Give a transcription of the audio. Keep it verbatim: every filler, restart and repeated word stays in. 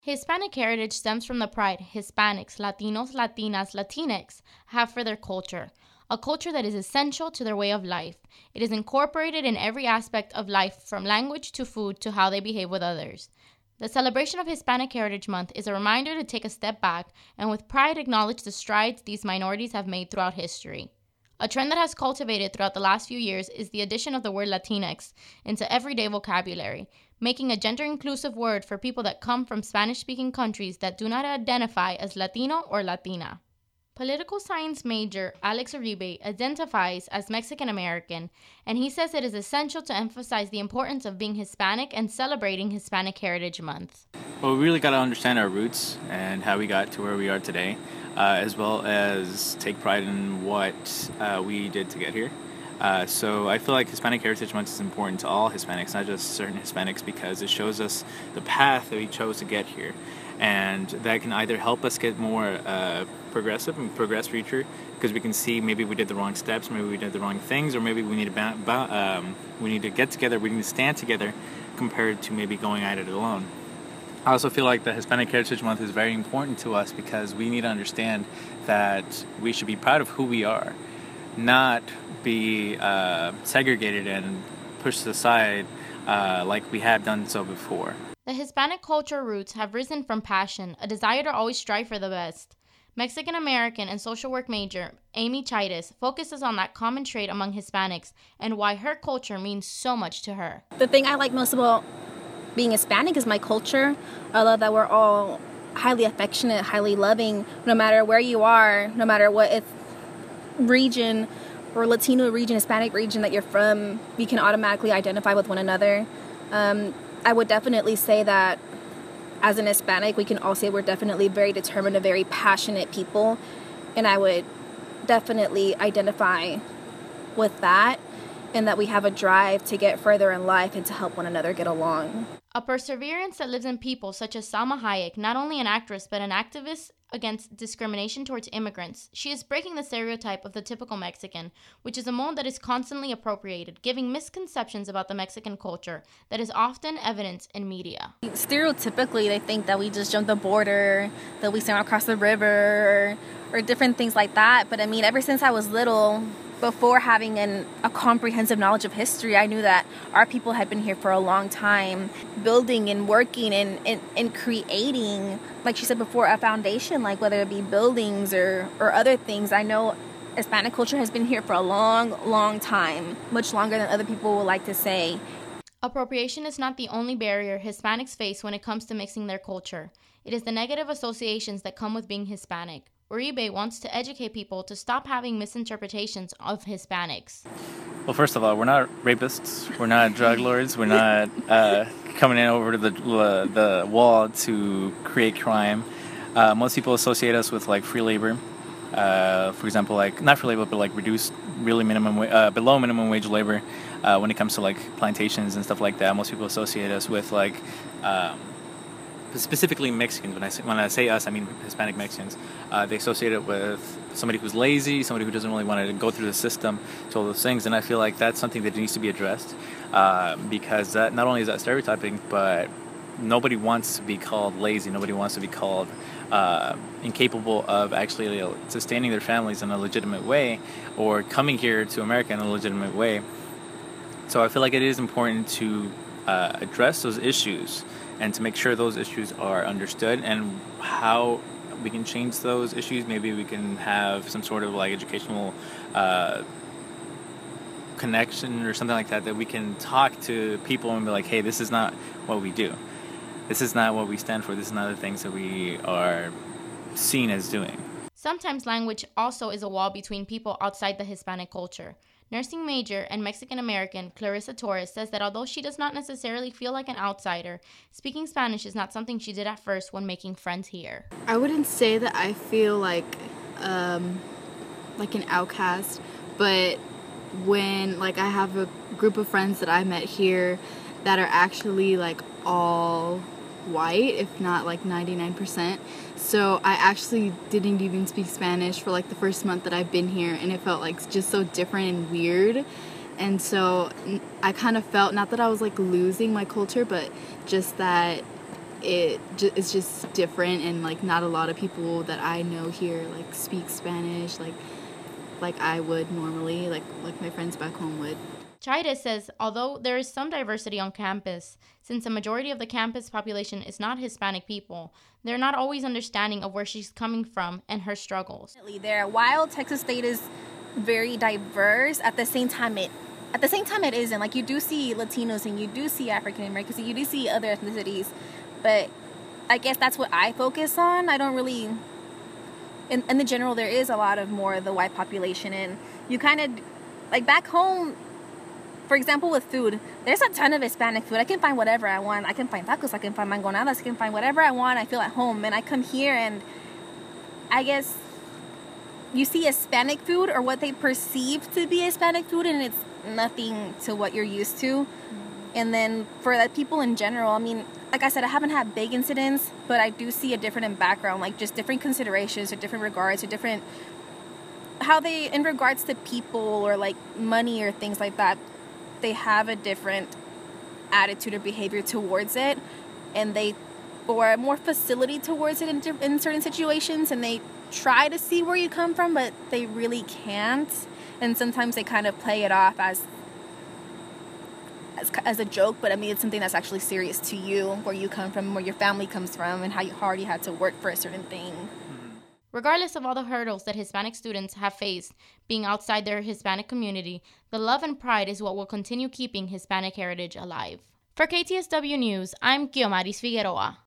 Hispanic heritage stems from the pride Hispanics, Latinos, Latinas, Latinx have for their culture, a culture that is essential to their way of life. It is incorporated in every aspect of life, from language to food to how they behave with others. The celebration of Hispanic Heritage Month is a reminder to take a step back and with pride acknowledge the strides these minorities have made throughout history. A trend that has cultivated throughout the last few years is the addition of the word Latinx into everyday vocabulary, making a gender-inclusive word for people that come from Spanish-speaking countries that do not identify as Latino or Latina. Political science major Alex Uribe identifies as Mexican-American, and he says it is essential to emphasize the importance of being Hispanic and celebrating Hispanic Heritage Month. Well, we really got to understand our roots and how we got to where we are today, uh, as well as take pride in what uh, we did to get here. Uh, so I feel like Hispanic Heritage Month is important to all Hispanics, not just certain Hispanics, because it shows us the path that we chose to get here. And that can either help us get more uh, progressive and progress future, because we can see maybe we did the wrong steps, maybe we did the wrong things, or maybe we need to ba- ba- um, we need to get together, we need to stand together, compared to maybe going at it alone. I also feel like the Hispanic Heritage Month is very important to us because we need to understand that we should be proud of who we are, not be uh, segregated and pushed aside uh, like we have done so before. The Hispanic culture roots have risen from passion, a desire to always strive for the best. Mexican-American and social work major Amy Chaitis focuses on that common trait among Hispanics and why her culture means so much to her. The thing I like most about being Hispanic is my culture. I love that we're all highly affectionate, highly loving, no matter where you are, no matter what if region or Latino region, Hispanic region that you're from, we can automatically identify with one another. Um, I would definitely say that as an Hispanic, we can all say we're definitely very determined and very passionate people. And I would definitely identify with that, and that we have a drive to get further in life and to help one another get along. A perseverance that lives in people such as Salma Hayek, not only an actress but an activist against discrimination towards immigrants. She is breaking the stereotype of the typical Mexican, which is a mold that is constantly appropriated, giving misconceptions about the Mexican culture that is often evident in media. Stereotypically, they think that we just jump the border, that we swim across the river, or, or different things like that. But I mean, ever since I was little, before having an, a comprehensive knowledge of history, I knew that our people had been here for a long time, building and working and, and, and creating, like she said before, a foundation, like whether it be buildings or, or other things. I know Hispanic culture has been here for a long, long time, much longer than other people would like to say. Appropriation is not the only barrier Hispanics face when it comes to mixing their culture. It is the negative associations that come with being Hispanic. Uribe wants to educate people to stop having misinterpretations of Hispanics. Well, first of all, we're not rapists, we're not drug lords, we're not uh, coming in over to the uh, the wall to create crime. Uh, most people associate us with like free labor. Uh, for example, like not free labor, but like reduced, really minimum, wa- uh, below minimum wage labor. Uh, when it comes to like plantations and stuff like that, most people associate us with like. Um, Specifically Mexicans. When I say, when I say us, I mean Hispanic Mexicans. Uh, they associate it with somebody who's lazy, somebody who doesn't really want to go through the system, to all those things. And I feel like that's something that needs to be addressed uh, because that not only is that stereotyping, but nobody wants to be called lazy. Nobody wants to be called uh, incapable of actually sustaining their families in a legitimate way or coming here to America in a legitimate way. So I feel like it is important to uh, address those issues and to make sure those issues are understood and how we can change those issues. Maybe we can have some sort of like educational uh, connection or something like that, that we can talk to people and be like, hey, this is not what we do. This is not what we stand for. This is not the things that we are seen as doing. Sometimes language also is a wall between people outside the Hispanic culture. Nursing major and Mexican-American Clarissa Torres says that although she does not necessarily feel like an outsider, speaking Spanish is not something she did at first when making friends here. I wouldn't say that I feel like um, like an outcast, but when like I have a group of friends that I met here that are actually like all white, if not like ninety-nine percent. So I actually didn't even speak Spanish for like the first month that I've been here, and it felt like just so different and weird. And so I kind of felt, not that I was like losing my culture, but just that it ju- it's just different, and like not a lot of people that I know here like speak Spanish like like I would normally, like like my friends back home would. Chaires says although there is some diversity on campus, since a majority of the campus population is not Hispanic people, they're not always understanding of where she's coming from and her struggles. There, while Texas State is very diverse, at the same time it at the same time it isn't. Like, you do see Latinos and you do see African Americans, you do see other ethnicities, but I guess that's what I focus on. I don't really, in, in the general, there is a lot of more of the white population, and you kind of, like back home, for example, with food, there's a ton of Hispanic food. I can find whatever I want. I can find tacos, I can find mangonadas, I can find whatever I want. I feel at home, and I come here and I guess you see Hispanic food, or what they perceive to be Hispanic food, and it's nothing to what you're used to. Mm-hmm. And then for the people in general, I mean, like I said, I haven't had big incidents, but I do see a different in background, like just different considerations or different regards or different, how they, in regards to people or like money or things like that, they have a different attitude or behavior towards it, and they, or more facility towards it in, in certain situations, and they try to see where you come from, but they really can't. And sometimes they kind of play it off as, as as a joke, but I mean, it's something that's actually serious to you, where you come from, where your family comes from, and how hard you had to work for a certain thing. Regardless of all the hurdles that Hispanic students have faced being outside their Hispanic community, the love and pride is what will continue keeping Hispanic heritage alive. For K T S W News, I'm Guiomaris Figueroa.